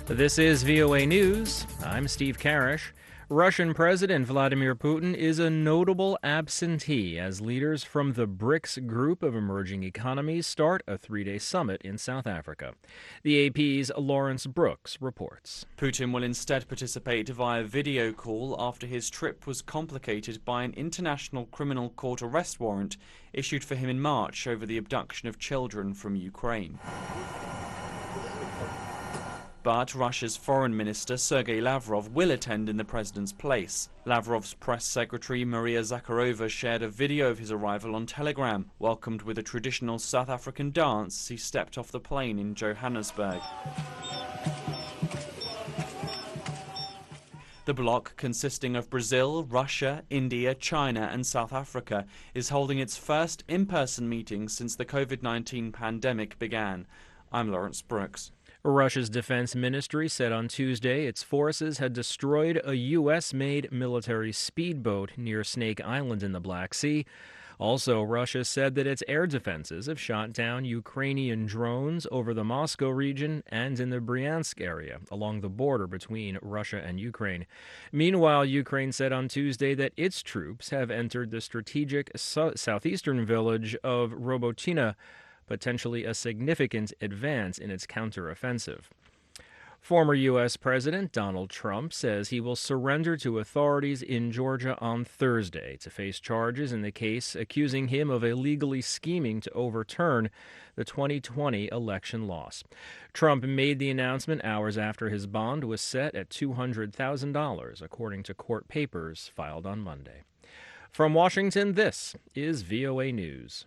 This is VOA News. I'm Steve Karish. Russian President Vladimir Putin is a notable absentee as leaders from the BRICS group of emerging economies start a three-day summit in South Africa. The AP's Lawrence Brooks reports. Putin will instead participate via video call after his trip was complicated by an International Criminal Court arrest warrant issued for him in March over the abduction of children from Ukraine. But Russia's Foreign Minister Sergei Lavrov will attend in the president's place. Lavrov's press secretary Maria Zakharova shared a video of his arrival on Telegram, welcomed with a traditional South African dance as he stepped off the plane in Johannesburg. The bloc, consisting of Brazil, Russia, India, China and South Africa, is holding its first in-person meeting since the COVID-19 pandemic began. I'm Lawrence Brooks. Russia's defense ministry said on Tuesday its forces had destroyed a U.S.-made military speedboat near Snake Island in the Black Sea. Also, Russia said that its air defenses have shot down Ukrainian drones over the Moscow region and in the Bryansk area, along the border between Russia and Ukraine. Meanwhile, Ukraine said on Tuesday that its troops have entered the strategic southeastern village of Robotyne, potentially a significant advance in its counteroffensive. Former U.S. President Donald Trump says he will surrender to authorities in Georgia on Thursday to face charges in the case accusing him of illegally scheming to overturn the 2020 election loss. Trump made the announcement hours after his bond was set at $200,000, according to court papers filed on Monday. From Washington, this is VOA News.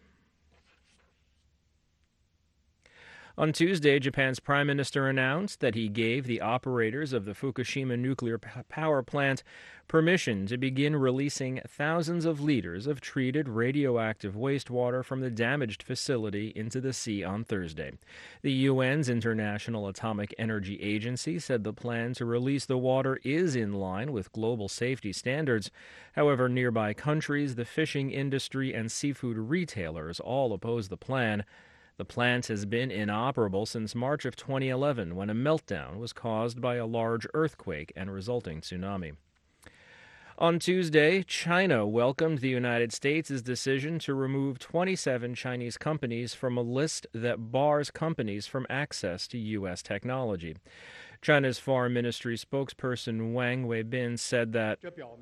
On Tuesday, Japan's prime minister announced that he gave the operators of the Fukushima nuclear power plant permission to begin releasing thousands of liters of treated radioactive wastewater from the damaged facility into the sea on Thursday. The UN's International Atomic Energy Agency said the plan to release the water is in line with global safety standards. However, nearby countries, the fishing industry, and seafood retailers all oppose the plan. The plant has been inoperable since March of 2011, when a meltdown was caused by a large earthquake and resulting tsunami. On Tuesday, China welcomed the United States' decision to remove 27 Chinese companies from a list that bars companies from access to U.S. technology. China's Foreign Ministry spokesperson Wang Weibin said that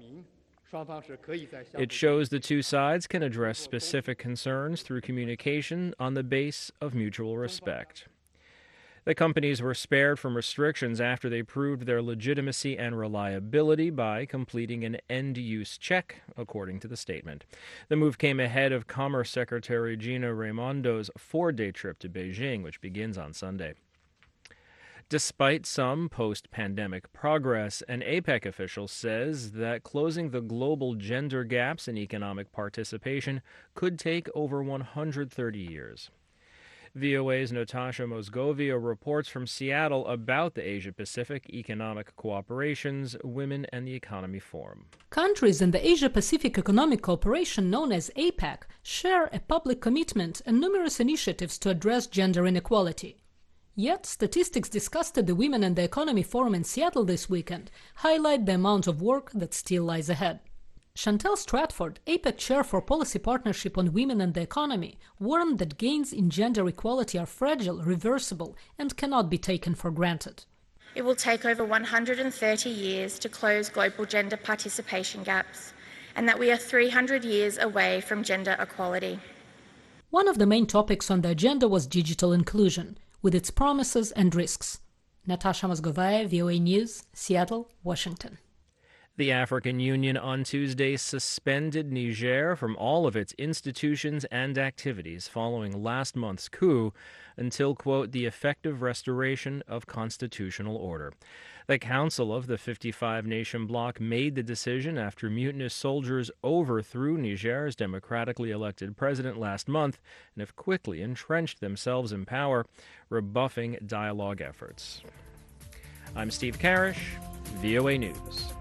it shows the two sides can address specific concerns through communication on the base of mutual respect. The companies were spared from restrictions after they proved their legitimacy and reliability by completing an end-use check, according to the statement. The move came ahead of Commerce Secretary Gina Raimondo's 4-day trip to Beijing, which begins on Sunday. Despite some post-pandemic progress, an APEC official says that closing the global gender gaps in economic participation could take over 130 years. VOA's Natasha Mosgovia reports from Seattle about the Asia-Pacific Economic Cooperation's Women and the Economy Forum. Countries in the Asia-Pacific Economic Cooperation, known as APEC, share a public commitment and numerous initiatives to address gender inequality. Yet, statistics discussed at the Women and the Economy Forum in Seattle this weekend highlight the amount of work that still lies ahead. Chantel Stratford, APEC Chair for Policy Partnership on Women and the Economy, warned that gains in gender equality are fragile, reversible, and cannot be taken for granted. It will take over 130 years to close global gender participation gaps, and that we are 300 years away from gender equality. One of the main topics on the agenda was digital inclusion, with its promises and risks. Natasha Mosgovaya, VOA News, Seattle, Washington. The African Union on Tuesday suspended Niger from all of its institutions and activities following last month's coup until, quote, the effective restoration of constitutional order. The Council of the 55-nation bloc made the decision after mutinous soldiers overthrew Niger's democratically elected president last month and have quickly entrenched themselves in power, rebuffing dialogue efforts. I'm Steve Karish, VOA News.